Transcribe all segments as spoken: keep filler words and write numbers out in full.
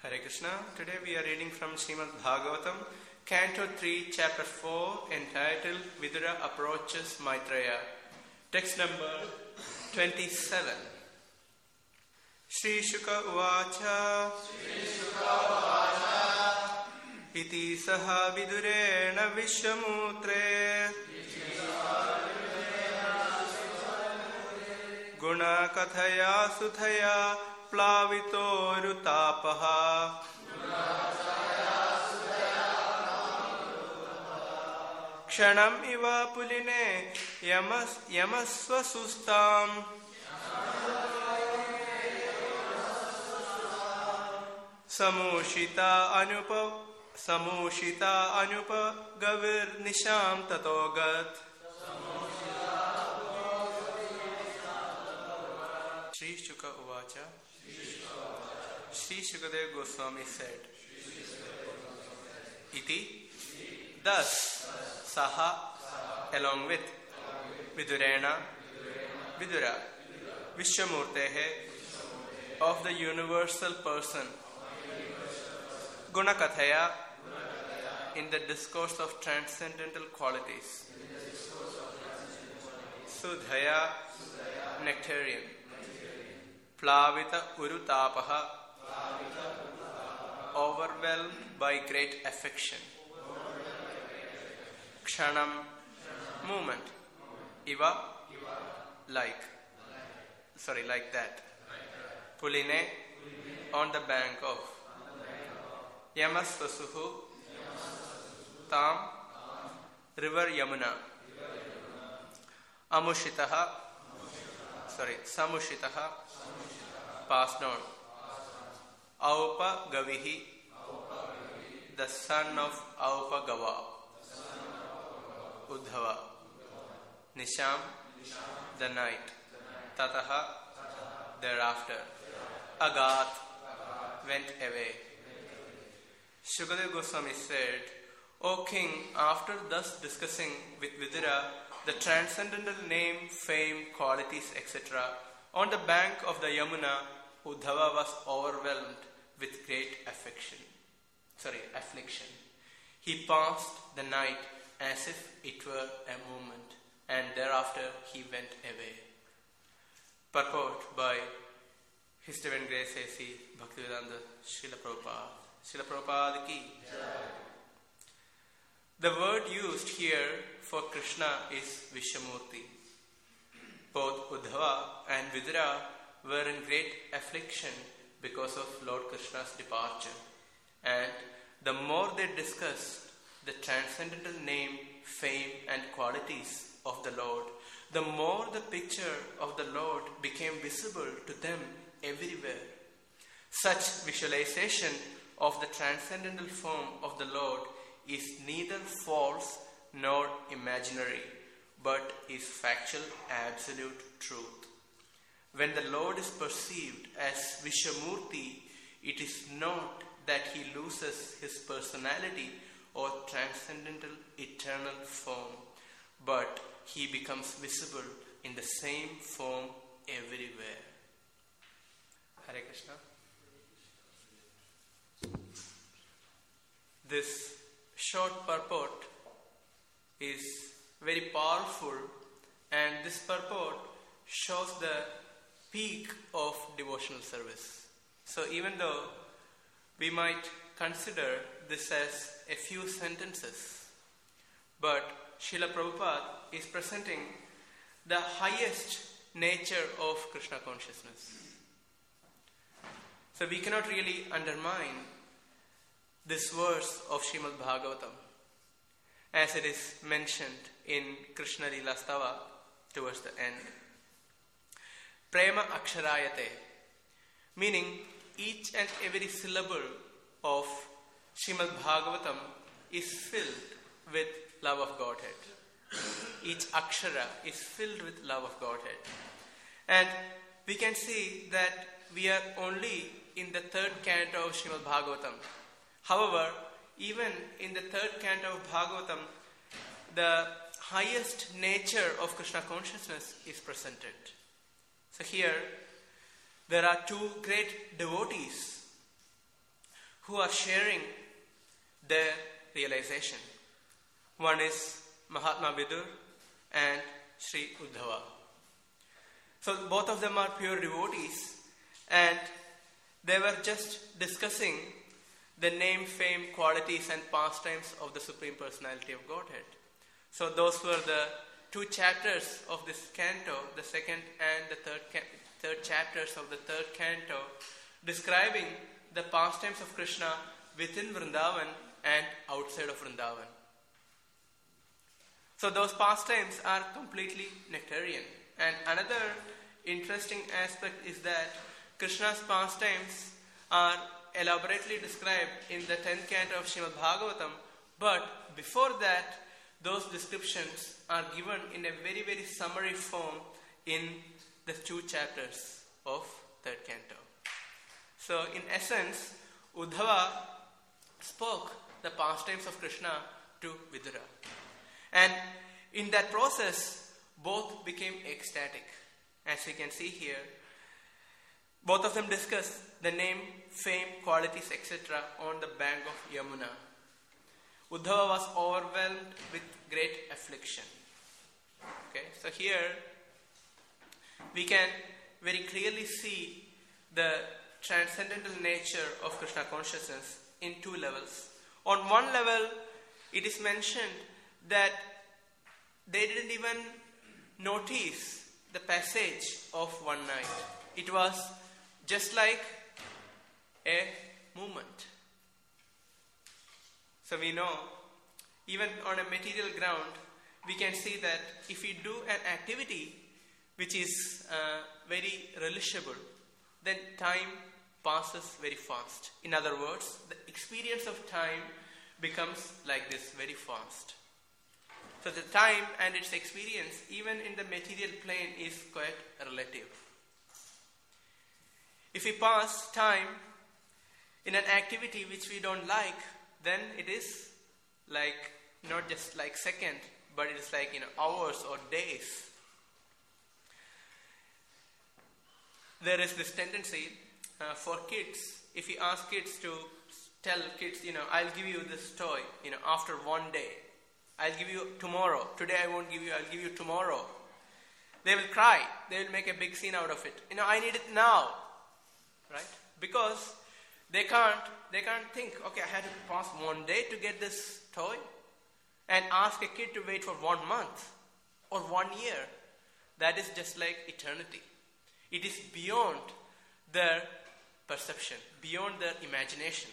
Hare Krishna. Today we are reading from Srimad Bhagavatam, Canto three, Chapter four, entitled Vidura Approaches Maitreya. Text number twenty-seven. Shri Shuka Uvacha Iti Saha Vidurena Vishwamutre Guna Kathaya Suthaya Plavito Rutapaha Kshanam Iva Puline Yamas Yamasva Sustam Samushita Anupa Samushita Anupa Gavir Nisham Tatogat. Shri Shuka Uvacha. Shri Shukadev Goswami said, Iti, thus, Saha, along with, Vidurena, Vidura, Vishwamurtehe, of the universal person, Gunakathaya, in the discourse of transcendental qualities, Sudhaya, nectarian, Plavita Urutapaha, overwhelmed by great affection. Kshanam, movement. Iva, like. Sorry, like that. Puline, on the bank of. Yamasvasuhu, Tam, river Yamuna. Amushitaha, sorry, Samushitaha, passed on. Aupa Gavihi, the son of Aupa Gava. Uddhava, Nisham, the night. Tataha, thereafter. Agat, went away. Shukadev Goswami said, O king, after thus discussing with Vidura the transcendental name, fame, qualities, et cetera, on the bank of the Yamuna, Uddhava was overwhelmed with great affection. Sorry, affliction. He passed the night as if it were a moment, and thereafter he went away. Purport by His Divine Grace A C Bhaktivedanta Srila Prabhupada. Srila Prabhupada ki. The word used here for Krishna is Vishwamurti. Both Uddhava and Vidura were in great affliction because of Lord Krishna's departure. And the more they discussed the transcendental name, fame and qualities of the Lord, the more the picture of the Lord became visible to them everywhere. Such visualization of the transcendental form of the Lord is neither false nor imaginary, but is factual, absolute truth. When the Lord is perceived as Vishwamurti, it is not that he loses his personality or transcendental eternal form, but he becomes visible in the same form everywhere. Hare Krishna. This short purport is very powerful, and this purport shows the peak of devotional service. So even though we might consider this as a few sentences, but Srila Prabhupada is presenting the highest nature of Krishna consciousness. So we cannot really undermine this verse of Srimad Bhagavatam as it is mentioned in Krishna Lila Stava towards the end. Prema Aksharayate, meaning each and every syllable of Srimad Bhagavatam is filled with love of Godhead. Each akshara is filled with love of Godhead. And we can see that we are only in the third canto of Srimad Bhagavatam. However, even in the third canto of Bhagavatam, the highest nature of Krishna consciousness is presented. So here, there are two great devotees who are sharing their realization. One is Mahatma Vidur and Sri Uddhava. So both of them are pure devotees, and they were just discussing the name, fame, qualities and pastimes of the Supreme Personality of Godhead. So those were the two chapters of this canto, the second and the third, third chapters of the third canto, describing the pastimes of Krishna within Vrindavan and outside of Vrindavan. So those pastimes are completely nectarian. And another interesting aspect is that Krishna's pastimes are elaborately described in the tenth canto of Srimad Bhagavatam, but before that, those descriptions are given in a very, very summary form in the two chapters of third canto. So, in essence, Uddhava spoke the pastimes of Krishna to Vidura. And in that process, both became ecstatic. As you can see here, both of them discussed the name, fame, qualities, et cetera on the bank of Yamuna. Uddhava was overwhelmed with great affliction. Okay, so here we can very clearly see the transcendental nature of Krishna consciousness in two levels. On one level, it is mentioned that they didn't even notice the passage of one night. It was just like a movement. So we know, even on a material ground, we can see that if we do an activity which is uh, very relishable, then time passes very fast. In other words, the experience of time becomes like this, very fast. So the time and its experience, even in the material plane, is quite relative. If we pass time in an activity which we don't like, then it is like, not just like second, but it is like, you know, hours or days. There is this tendency uh, for kids, if we ask kids to tell kids, you know, I'll give you this toy, you know, after one day. I'll give you tomorrow. Today I won't give you, I'll give you tomorrow. They will cry. They will make a big scene out of it. You know, I need it now. Right? Because they can't, they can't think, okay, I had to pass one day to get this toy, and ask a kid to wait for one month or one year. That is just like eternity. It is beyond their perception, beyond their imagination.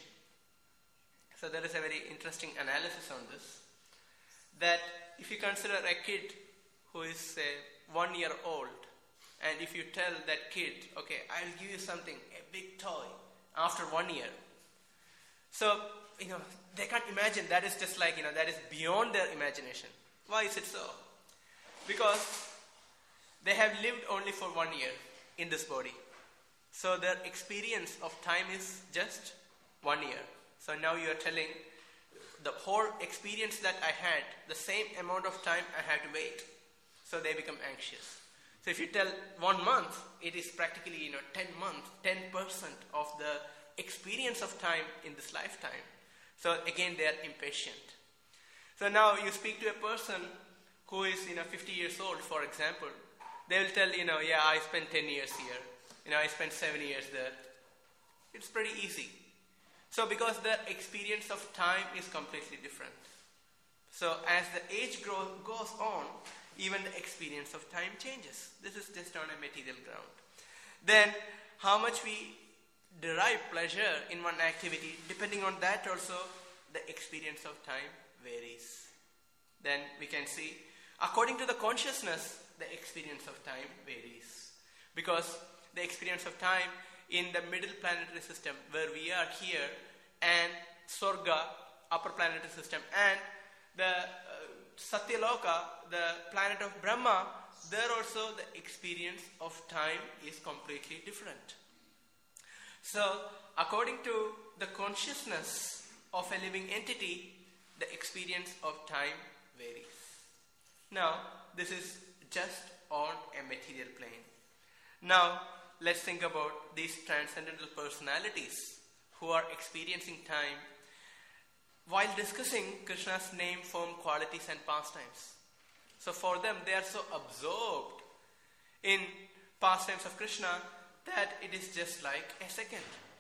So there is a very interesting analysis on this. That if you consider a kid who is, say, one year old, and if you tell that kid, okay, I'll give you something, a big toy, after one year. So, you know, they can't imagine. That is just like, you know, that is beyond their imagination. Why is it so? Because they have lived only for one year in this body. So their experience of time is just one year. So now you are telling the whole experience that I had, the same amount of time I had to wait. So they become anxious. So if you tell one month, it is practically, you know, ten months, ten percent of the experience of time in this lifetime. So again, they are impatient. So now you speak to a person who is, you know, fifty years old, for example. They will tell, you know, yeah, I spent ten years here. You know, I spent seven years there. It's pretty easy. So because the experience of time is completely different. So as the age grow, goes on, even the experience of time changes. This is just on a material ground. Then how much we derive pleasure in one activity, depending on that also, the experience of time varies. Then we can see, according to the consciousness, the experience of time varies. Because the experience of time in the middle planetary system where we are here, and Swarga, upper planetary system, and the uh, Satyaloka, the planet of Brahma, there also the experience of time is completely different. So, according to the consciousness of a living entity, the experience of time varies. Now, this is just on a material plane. Now, let's think about these transcendental personalities who are experiencing time, while discussing Krishna's name, form, qualities and pastimes. So for them, they are so absorbed in pastimes of Krishna that it is just like a second.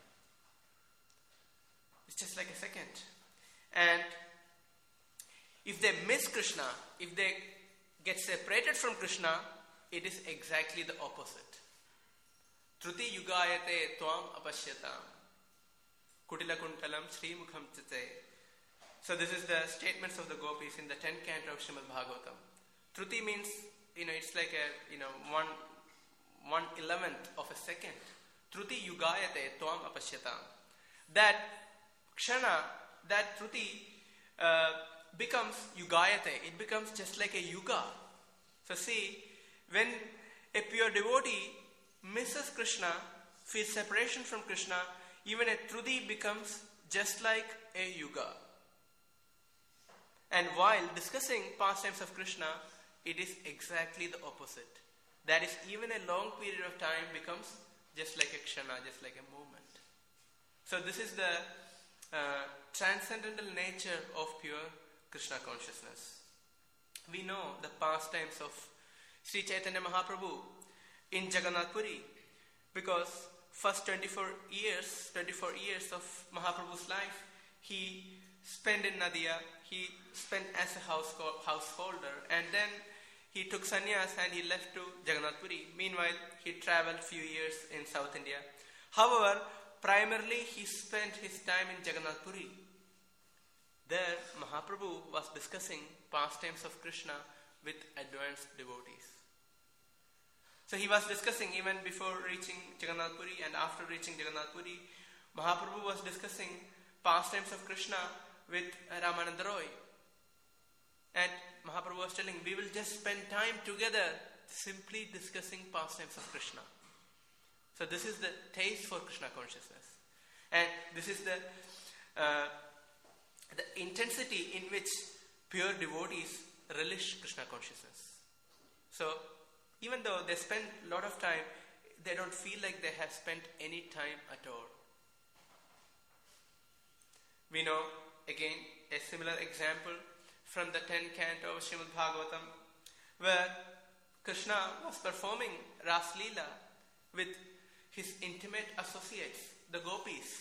It's just like a second. And if they miss Krishna, if they get separated from Krishna, it is exactly the opposite. Truti yugayate tvam apashyatam kutilakuntalam srimukham chate. So this is the statements of the gopis in the tenth canto of Srimad Bhagavatam. Truti means, you know, it's like a, you know, one one eleventh of a second. Truti yugayate tvam apashyatam. That kshana, that truti uh, becomes yugayate. It becomes just like a yuga. So see, when a pure devotee misses Krishna, feels separation from Krishna, even a truti becomes just like a yuga. And while discussing pastimes of Krishna, it is exactly the opposite. That is, even a long period of time becomes just like a kshana, just like a moment. So this is the uh, transcendental nature of pure Krishna consciousness. We know the pastimes of Sri Chaitanya Mahaprabhu in Jagannath Puri, because first twenty-four years, twenty-four years of Mahaprabhu's life, he spent in Nadia, he spent as a household, householder, and then he took sannyas and he left to Jagannath Puri. Meanwhile, he traveled few years in South India. However, primarily he spent his time in Jagannath Puri. There, Mahaprabhu was discussing pastimes of Krishna with advanced devotees. So he was discussing even before reaching Jagannath Puri and after reaching Jagannath Puri, Mahaprabhu was discussing pastimes of Krishna with Ramananda Roy. And Mahaprabhu was telling, we will just spend time together simply discussing pastimes of Krishna. So this is the taste for Krishna consciousness. And this is the uh, the intensity in which pure devotees relish Krishna consciousness. So even though they spend a lot of time, they don't feel like they have spent any time at all. We know again a similar example from the tenth canto of Srimad Bhagavatam, where Krishna was performing Ras Leela with his intimate associates, the gopis.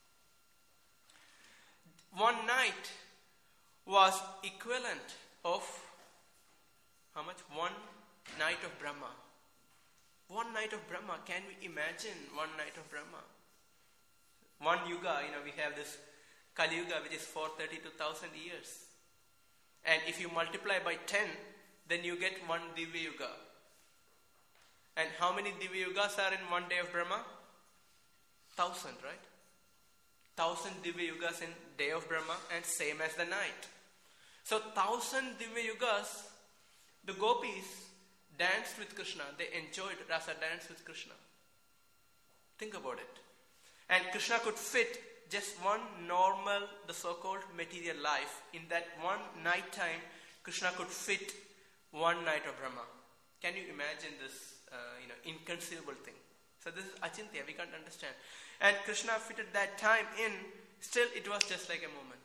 One night was equivalent of how much? One night of Brahma. One night of Brahma. Can we imagine one night of Brahma? One yuga, you know, we have this Kali Yuga, which is four hundred thirty-two thousand years. And if you multiply by ten, then you get one Divya Yuga. And how many Divya Yugas are in one day of Brahma? Thousand, right? Thousand Divya Yugas in day of Brahma, and same as the night. So thousand Divya Yugas, the gopis danced with Krishna. They enjoyed rasa dance with Krishna. Think about it. And Krishna could fit just one normal, the so-called material life. In that one night time, Krishna could fit one night of Brahma. Can you imagine this, uh, you know, inconceivable thing? So this is achintya, we can't understand. And Krishna fitted that time in, still it was just like a moment.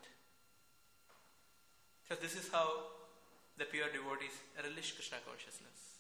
So this is how the pure devotees relish Krishna consciousness.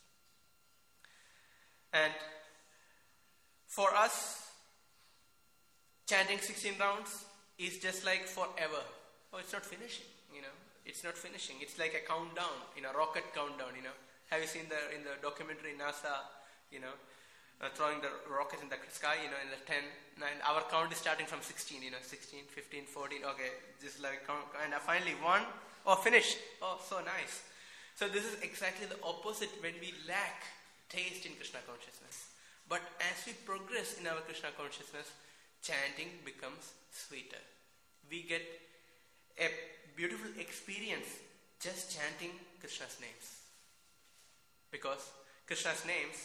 And for us, chanting sixteen rounds is just like forever. Oh, it's not finishing, you know. It's not finishing. It's like a countdown, you know, rocket countdown, you know. Have you seen the in the documentary NASA, you know, uh, throwing the rocket in the sky, you know, in the ten, nine. Our count is starting from sixteen, you know, sixteen, fifteen, fourteen. Okay, just like count, and finally one. Oh, finished. Oh, so nice. So this is exactly the opposite when we lack taste in Krishna consciousness. But as we progress in our Krishna consciousness, chanting becomes sweeter. We get a beautiful experience just chanting Krishna's names. Because Krishna's names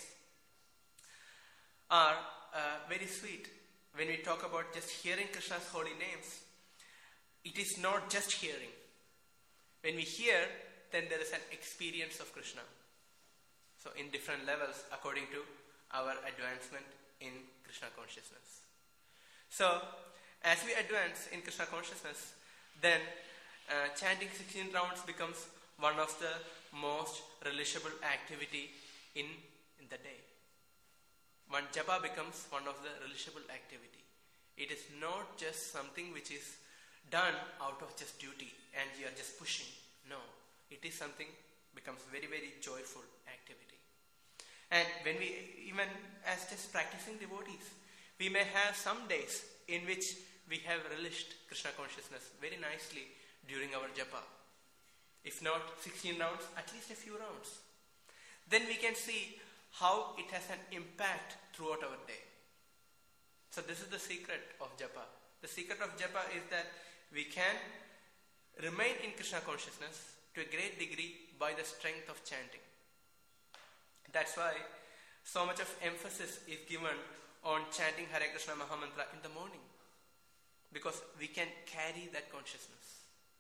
are uh, very sweet. When we talk about just hearing Krishna's holy names, it is not just hearing. When we hear, then there is an experience of Krishna. So in different levels according to our advancement in Krishna consciousness. So as we advance in Krishna consciousness, then uh, chanting sixteen rounds becomes one of the most relishable activity in, in the day. One japa becomes one of the relishable activity. It is not just something which is done out of just duty and you are just pushing. No, it is something becomes very very joyful activity. And when we, even as just practicing devotees, we may have some days in which we have relished Krishna consciousness very nicely during our japa. If not sixteen rounds, at least a few rounds. Then we can see how it has an impact throughout our day. So this is the secret of japa. The secret of japa is that we can remain in Krishna consciousness to a great degree by the strength of chanting. That's why so much of emphasis is given on chanting Hare Krishna Mahamantra in the morning, because we can carry that consciousness.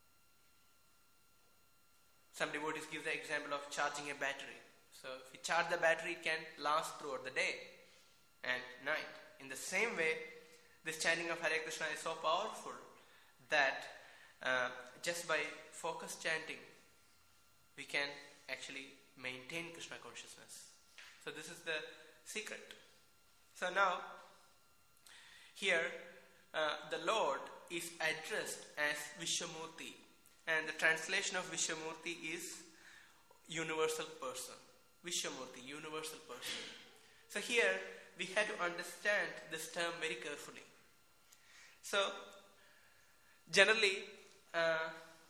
Some devotees give the example of charging a battery. So if we charge the battery, it can last throughout the day and night. In the same way, this chanting of Hare Krishna is so powerful that uh, just by focused chanting, we can actually maintain Krishna consciousness. So this is the secret. So now, here, uh, the Lord is addressed as Vishwamurti. And the translation of Vishwamurti is universal person. Vishwamurti, universal person. So here, we have to understand this term very carefully. So, generally, uh,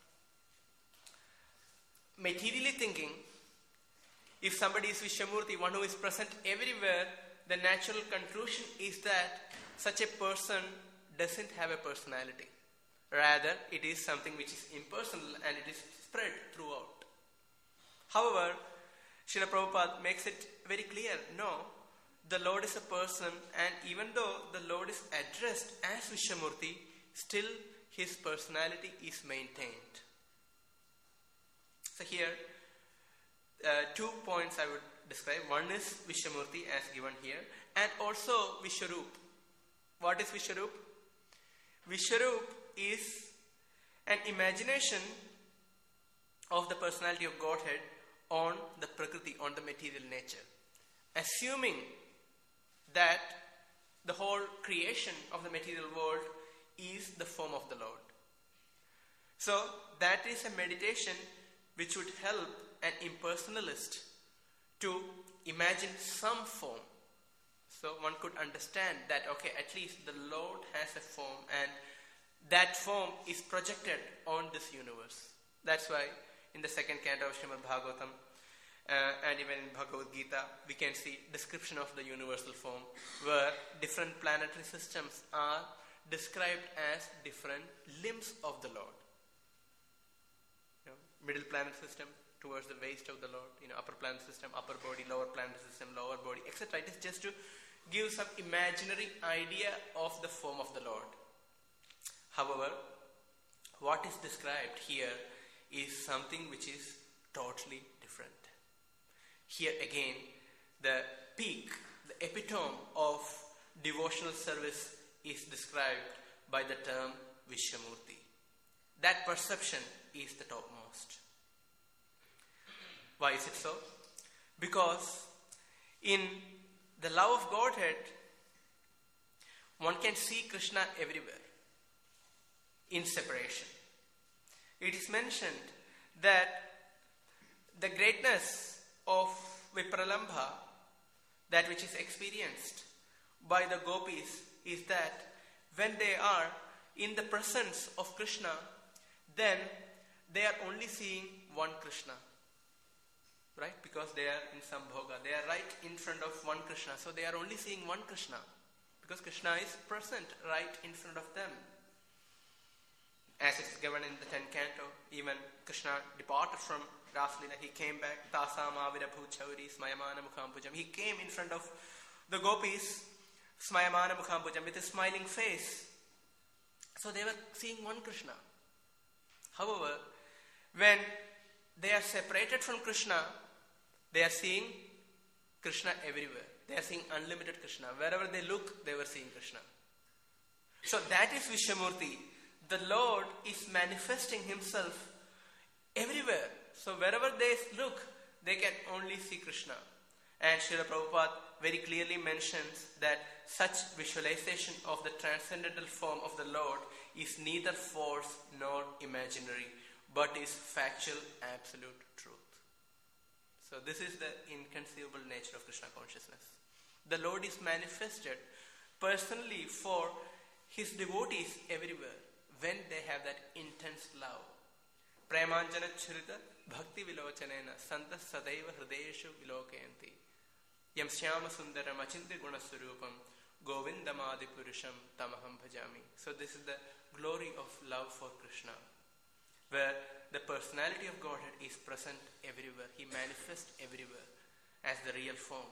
materially thinking, if somebody is Vishwamurti, one who is present everywhere, the natural conclusion is that such a person doesn't have a personality. Rather, it is something which is impersonal and it is spread throughout. However, Srila Prabhupada makes it very clear, no, the Lord is a person, and even though the Lord is addressed as Vishwamurti, still his personality is maintained. So here, uh, two points I would describe. One is Vishwamurti as given here, and also Vishwarup. What is Vishwarup? Vishwarup is an imagination of the personality of Godhead on the Prakriti, on the material nature, assuming that the whole creation of the material world is the form of the Lord. So that is a meditation which would help an impersonalist to imagine some form. So one could understand that, okay, at least the Lord has a form and that form is projected on this universe. That's why in the second canto of Srimad Bhagavatam uh, and even in Bhagavad Gita, we can see description of the universal form where different planetary systems are described as different limbs of the Lord. You know, middle planet system towards the waist of the Lord, you know, upper planet system, upper body, lower planet system, lower body, et cetera. It is just to give some imaginary idea of the form of the Lord. However, what is described here is something which is totally different. Here again, the peak, the epitome of devotional service is described by the term Vishwamurti. That perception is the topmost. Why is it so? Because in the love of Godhead, one can see Krishna everywhere, in separation. It is mentioned that the greatness of Vipralambha, that which is experienced by the gopis, is that when they are in the presence of Krishna, then they are only seeing one Krishna. Right? Because they are in Sambhoga. They are right in front of one Krishna. So they are only seeing one Krishna. Because Krishna is present right in front of them. As it's given in the tenth canto, even Krishna departed from Rasalila. He came back. Tasam avirabhu chauri smayamana mukhampujam. He came in front of the gopis, smayamana mukhampujam, with a smiling face. So they were seeing one Krishna. However, when they are separated from Krishna, they are seeing Krishna everywhere. They are seeing unlimited Krishna. Wherever they look, they were seeing Krishna. So that is Vishamurti. The Lord is manifesting himself everywhere. So wherever they look, they can only see Krishna. And Srila Prabhupada very clearly mentions that such visualization of the transcendental form of the Lord is neither false nor imaginary, but is factual, absolute truth. So this is the inconceivable nature of Krishna consciousness. The Lord is manifested personally for his devotees everywhere when they have that intense love. Premanjana churita bhakti vilochanena santa sadaiva hrideshu vilokayanti yam syama sundaram achinte gunaswarupam govindamadi purusham tamaham bhajami. So this is the glory of love for Krishna, where the personality of Godhead is present everywhere. He manifests everywhere as the real form.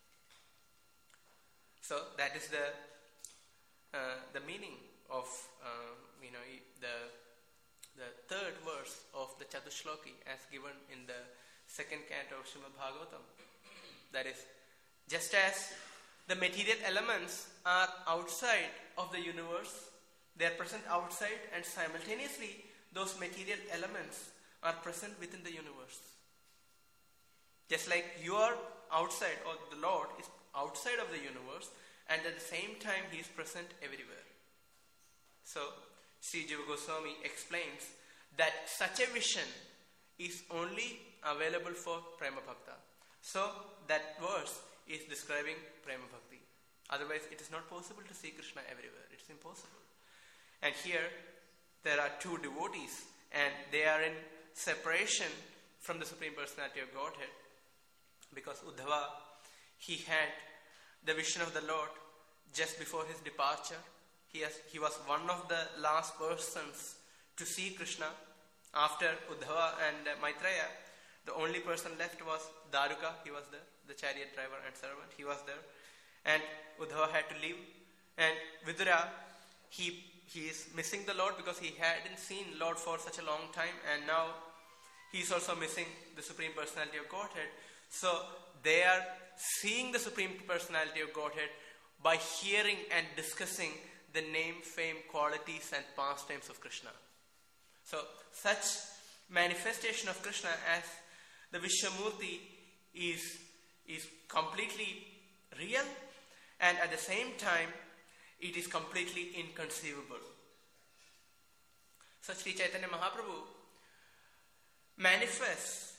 So that is the uh, the meaning of um, you know the the third verse of the Chatushloki as given in the second canto of Srimad Bhagavatam. That is, just as the material elements are outside of the universe, they are present outside, and simultaneously those material elements are present within the universe. Just like you are outside, or the Lord is outside of the universe, and at the same time he is present everywhere. So Sri Jiva Goswami explains that such a vision is only available for Prema Bhakta. So that verse is describing Prema Bhakti. Otherwise it is not possible to see Krishna everywhere. It's impossible. And here there are two devotees, and they are in separation from the Supreme Personality of Godhead, because Uddhava, he had the vision of the Lord just before his departure. He, has, he was one of the last persons to see Krishna. After Uddhava and uh, Maitreya, the only person left was Daruka. He was there, the chariot driver and servant. He was there. And Uddhava had to leave. And Vidura, he, he is missing the Lord because he hadn't seen Lord for such a long time. And now he is also missing the Supreme Personality of Godhead. So they are seeing the Supreme Personality of Godhead by hearing and discussing the name, fame, qualities and pastimes of Krishna. So such manifestation of Krishna as the Vishamurti is, is completely real, and at the same time it is completely inconceivable. So Sri Chaitanya Mahaprabhu manifests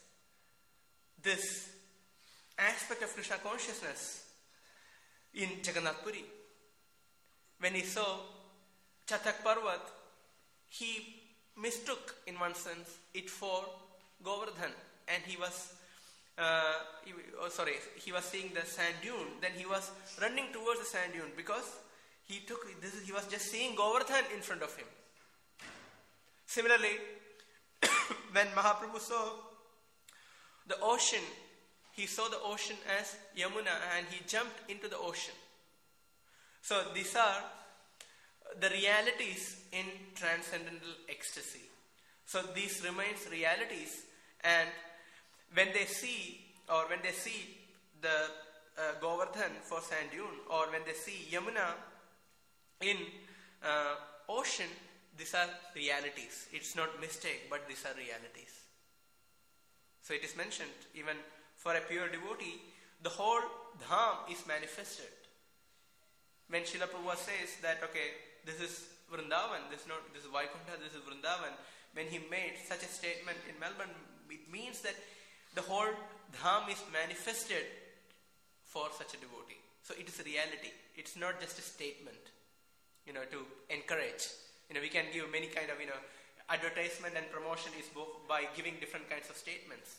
this aspect of Krishna consciousness in Jagannath Puri. When he saw Chatak Parvat, he mistook in one sense it for Govardhan, and he was uh, he, oh, sorry he was seeing the sand dune. Then he was running towards the sand dune because he took this he was just seeing Govardhan in front of him. Similarly, when Mahaprabhu saw the ocean, he saw the ocean as Yamuna, and he jumped into the ocean. So these are the realities in transcendental ecstasy. So these remains realities, and when they see or when they see the uh, Govardhan for sand dune, or when they see Yamuna in uh, ocean, these are realities. It's not mistake, but these are realities. So it is mentioned even for a pure devotee, the whole dham is manifested. When Srila Prabhupada says that, okay, this is Vrindavan, this is not this is Vaikuntha, this is Vrindavan, when he made such a statement in Melbourne, it means that the whole dham is manifested for such a devotee. So it is a reality. It's not just a statement, you know, to encourage. You know, we can give many kind of, you know, advertisement and promotion is both by giving different kinds of statements.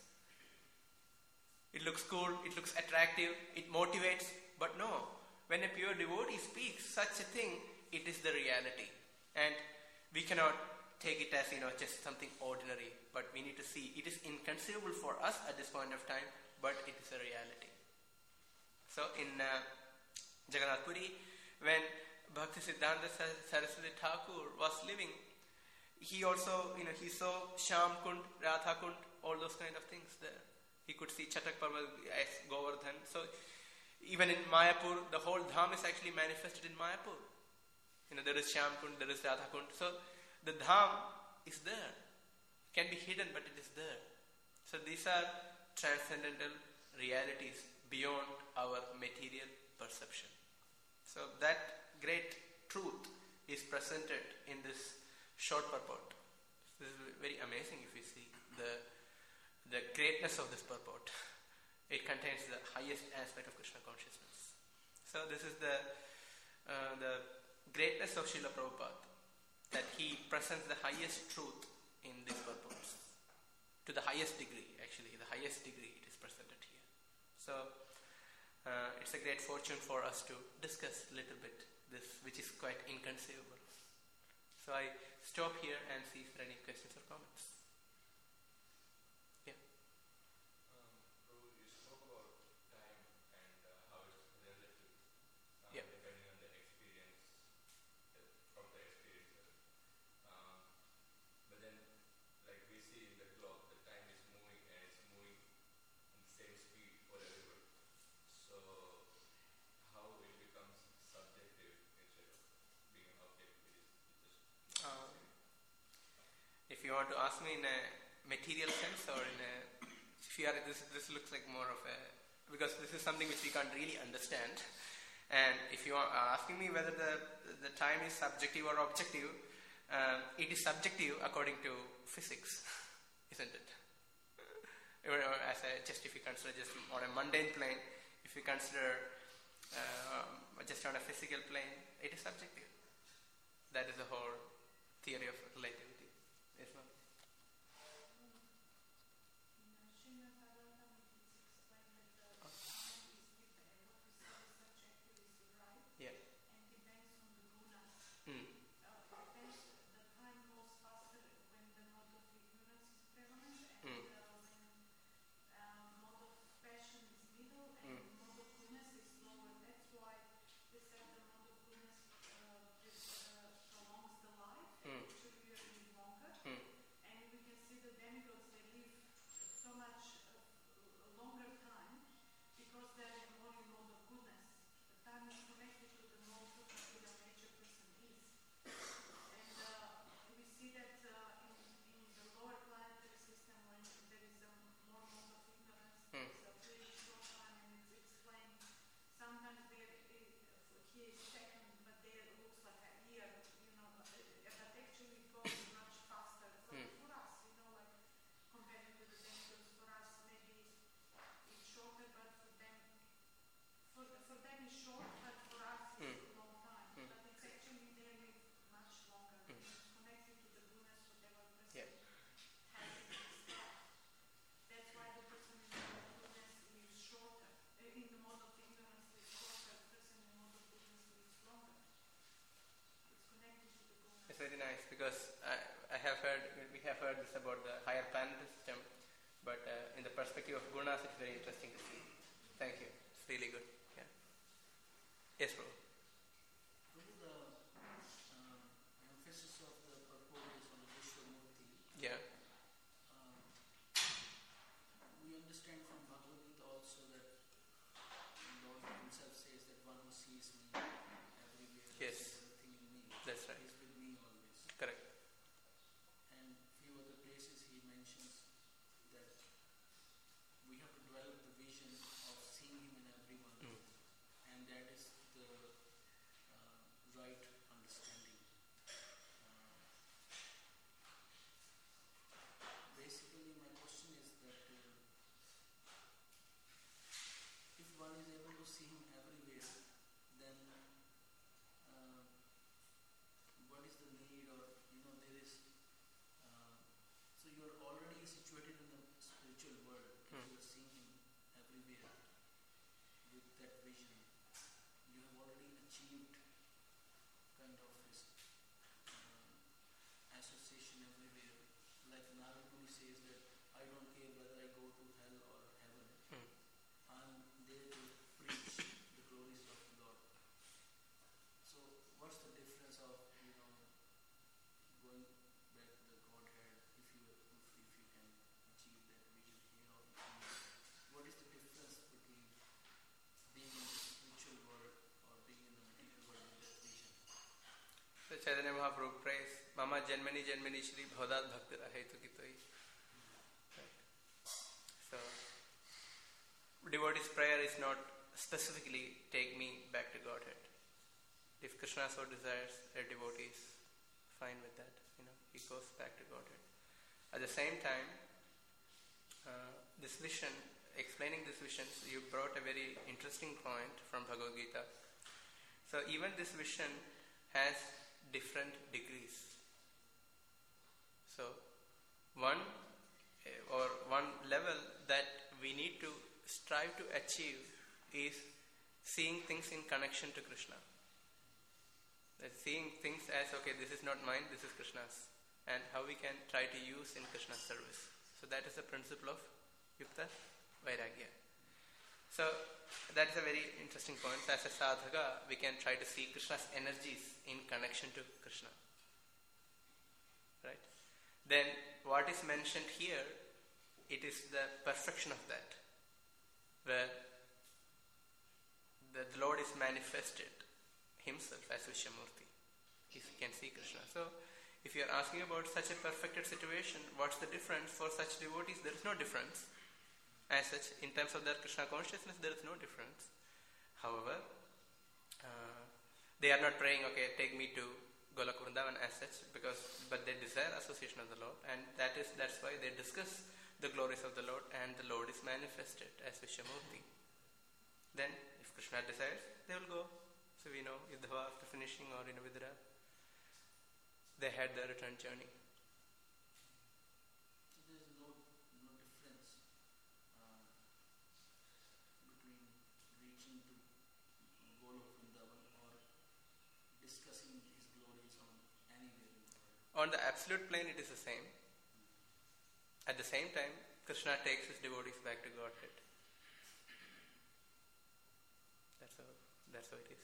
It looks cool, it looks attractive, it motivates, but no. When a pure devotee speaks such a thing, it is the reality. And we cannot take it as, you know, just something ordinary, but we need to see it is inconceivable for us at this point of time, but it is a reality. So in uh, Jagannath Puri, when Bhakti Siddhanta Saraswati Thakur was living, he also, you know, he saw Shyam Kund, Radha Kund, all those kind of things there. He could see Chatak Parvat as Govardhan. So even in Mayapur, the whole dham is actually manifested in Mayapur. You know, there is Shyam Kund, there is Radha Kund. So the Dham is there. It can be hidden, but it is there. So these are transcendental realities beyond our material perception. So that great truth is presented in this short purport. This is very amazing if you see the the greatness of this purport. It contains the highest aspect of Krishna consciousness. So this is the uh, the greatness of Srila Prabhupada, that he presents the highest truth in these purports. To the highest degree, actually, the highest degree it is presented here. So uh, it's a great fortune for us to discuss a little bit this, which is quite inconceivable. So I stop here and see if there are any questions or comments. Yeah. Um, Prabhu, you spoke about time and uh, how it's relative, uh, Yeah. depending on the experience, uh, from the experiencer. Um, but then, like we see in the clock, the time is moving and it's moving in the same speed for everyone. So, how it becomes subjective instead of being an objective, it is it just Um, if you want to ask me in a material sense or in a, if you are, this, this looks like more of a, because this is something which we can't really understand. And if you are asking me whether the, the time is subjective or objective, uh, it is subjective according to physics, isn't it? Or, or as a, just if you consider just on a mundane plane, if you consider uh, just on a physical plane, it is subjective. That is the whole theory of relativity. Yes, ma'am? Yeah. Mm. Mm. Mm. Mm. Mm. Mm. Mm. Mm. Yeah. It's very nice because I, I have heard, we have heard this about the higher planetary system, but uh, in the perspective of gunas, it's very interesting to see. Thank you. It's really good. Yeah. Yes, bro. Prabhu, the um, emphasis of the purport is on Vishwamurti. Yeah. Um, we understand from Bhagavad Gita also that Lord himself says that one who sees me everywhere, Yes. sees everything in me, That's right. is with me always. Correct. And few other places he mentions that we have to develop the vision of seeing him in everyone, Mm. and that is the uh, right understanding. Uh, basically, my question is that uh, if one is able to see him everywhere, then uh, what is the need, or you know, there is. Uh, so you are already situated in the spiritual world. If Hmm. you are seeing him everywhere with that vision, you have already achieved kind of this um, association everywhere. Like Narad Muni says that I don't care whether I go to hell or heaven. Mm. I'm there to preach the glories of the Lord. So what's the difference of, you know, going back to the Godhead, if you if, if you can achieve that vision here, or what is the difference between being in the spiritual world or being in the material world with that vision? Mama Janmani Janmani Shri Bhavadat Bhaktira Hetu Kitoi. So, devotee's prayer is not specifically take me back to Godhead. If Krishna so desires, a devotee is fine with that. You know, he goes back to Godhead. At the same time, uh, this vision, explaining this vision, you brought a very interesting point from Bhagavad Gita. So even this vision has different degrees. So one or one level that we need to strive to achieve is seeing things in connection to Krishna. That seeing things as, okay, this is not mine, this is Krishna's, and how we can try to use in Krishna's service. So that is the principle of Yukta Vairagya. So that is a very interesting point. As a sadhaka, we can try to see Krishna's energies in connection to Krishna. Right? Then what is mentioned here, it is the perfection of that, where the Lord is manifested himself as Vishamurti. He can see Krishna. So if you are asking about such a perfected situation, what's the difference for such devotees? There is no difference. As such, in terms of their Krishna consciousness, there is no difference. However, uh, they are not praying, okay, take me to Golok Vrindavan as such, because but they desire association of the Lord, and that is that's why they discuss the glories of the Lord, and the Lord is manifested as Vishamurti. Then, if Krishna desires, they will go. So we know Yudhava after finishing, or in Vidura, they had their return journey. So there is no no difference uh, between reaching to Golok Vrindavan or discussing his glories on anywhere in the world. On the absolute plane, it is the same. At the same time, Krishna takes his devotees back to Godhead. That's how. That's how it is.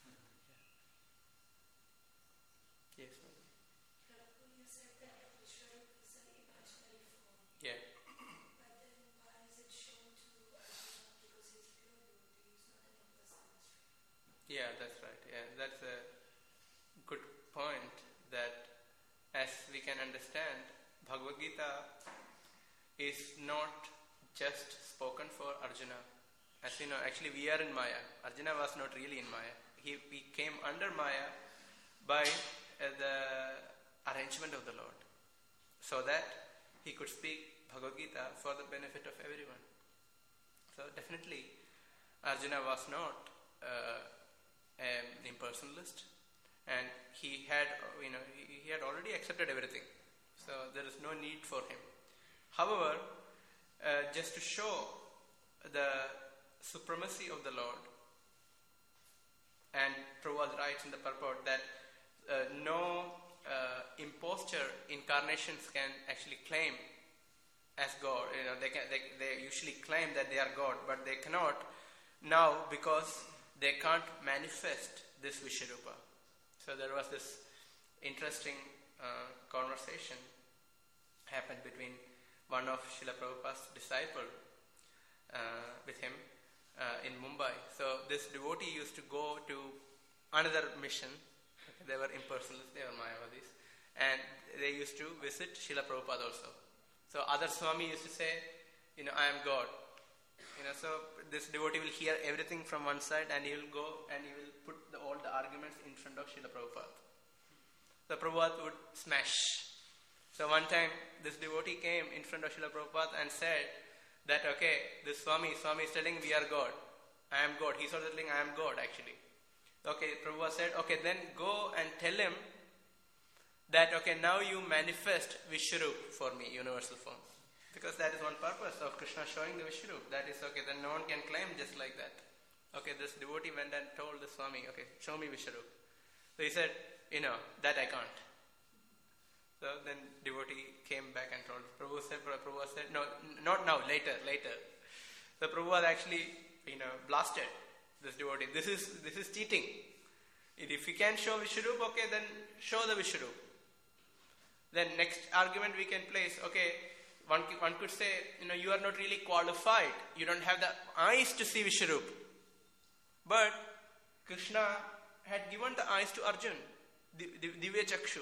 Yeah. Yes, madam. You said that Vishwarup is an imaginary form. Yeah. But then why is it shown to Arjuna? Because he's a pure devotee, he's not an impersonal. Yeah, that's right. Yeah, that's a good point. That, as we can understand, Bhagavad Gita is not just spoken for Arjuna. As you know, actually we are in Maya. Arjuna was not really in Maya. He, he came under Maya by uh, the arrangement of the Lord, so that he could speak Bhagavad Gita for the benefit of everyone. So definitely Arjuna was not uh, an impersonalist, and he had, you know, he, he had already accepted everything. So there is no need for him. However, uh, just to show the supremacy of the Lord, and Prabhupada writes in the purport that uh, no uh, imposture incarnations can actually claim as God. You know, they can they, they usually claim that they are God, but they cannot now because they can't manifest this Vishwarupa. So there was this interesting uh, conversation happened between one of Srila Prabhupada's disciple uh, with him uh, in Mumbai. So this devotee used to go to another mission. They were impersonalists, they were Mayavadis, and they used to visit Srila Prabhupada also. So other Swami used to say, you know, I am God. You know, so this devotee will hear everything from one side, and he will go and he will put the, all the arguments in front of Srila Prabhupada. So Prabhupada would smash. So one time this devotee came in front of Srila Prabhupada and said that, okay, this Swami, Swami is telling we are God. I am God. He's also telling I am God actually. Okay, Prabhupada said, okay, then go and tell him that, okay, now you manifest Vishwarup for me, universal form. Because that is one purpose of Krishna showing the Vishwarup. That is, okay, then no one can claim just like that. Okay, this devotee went and told the Swami, okay, show me Vishwarup. So he said, you know, that I can't. So then devotee came back and told. Prabhu said, Prabhu said, no, not now, later, later. So Prabhu actually, you know, blasted this devotee. This is this is cheating. If you can show Vishwarup, okay, then show the Vishwarup. Then next argument we can place, okay, one, one could say, you know, you are not really qualified. You don't have the eyes to see Vishwarup. But Krishna had given the eyes to Arjun, Divya Chakshu.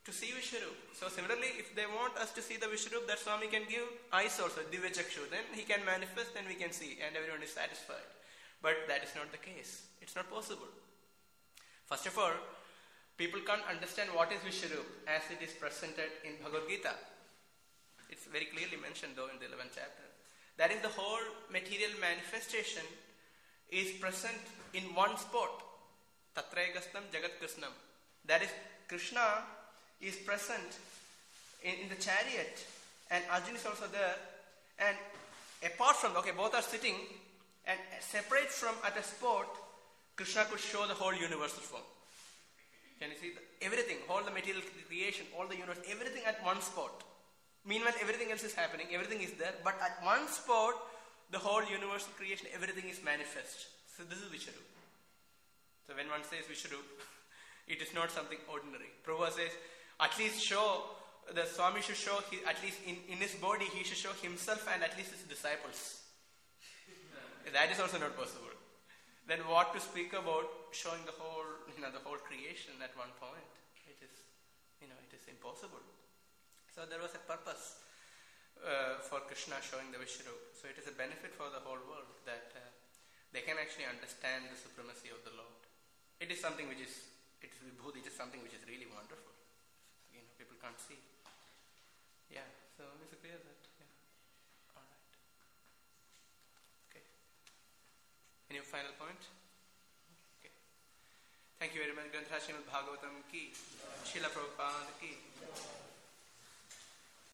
to see Vishwarup. So similarly, if they want us to see the Vishwarup, that Swami can give eyes also, Divya Chakshu. Then he can manifest and we can see and everyone is satisfied. But that is not the case. It's not possible. First of all, people can't understand what is Vishwarup as it is presented in Bhagavad Gita. It's very clearly mentioned though in the eleventh chapter. That is, the whole material manifestation is present in one spot. Tatrayagastam Jagat Krishnam. That is, Krishna is present in, in the chariot and Arjuna is also there, and apart from, okay, both are sitting and separate from at a spot, Krishna could show the whole universal form. Can you see? The, everything, all the material creation, all the universe, everything at one spot. Meanwhile, everything else is happening, everything is there, but at one spot, the whole universal creation, everything is manifest. So this is Vishwarup. So when one says Vishwarup, it is not something ordinary. Prabhupada says, at least show, the Swami should show, his, at least in, in his body, he should show himself and at least his disciples. That is also not possible. Then what to speak about showing the whole, you know, the whole creation at one point? It is, you know, it is impossible. So there was a purpose uh, for Krishna showing the Vishwarup. So it is a benefit for the whole world that uh, they can actually understand the supremacy of the Lord. It is something which is, it is vibhuti, it is something which is really wonderful. You know, people can't see. Yeah, so is it clear that? Yeah. Alright. Okay. Any final point? Okay. Thank you very much. Granthra Srimad Bhagavatam ki, Srila Prabhupada ki.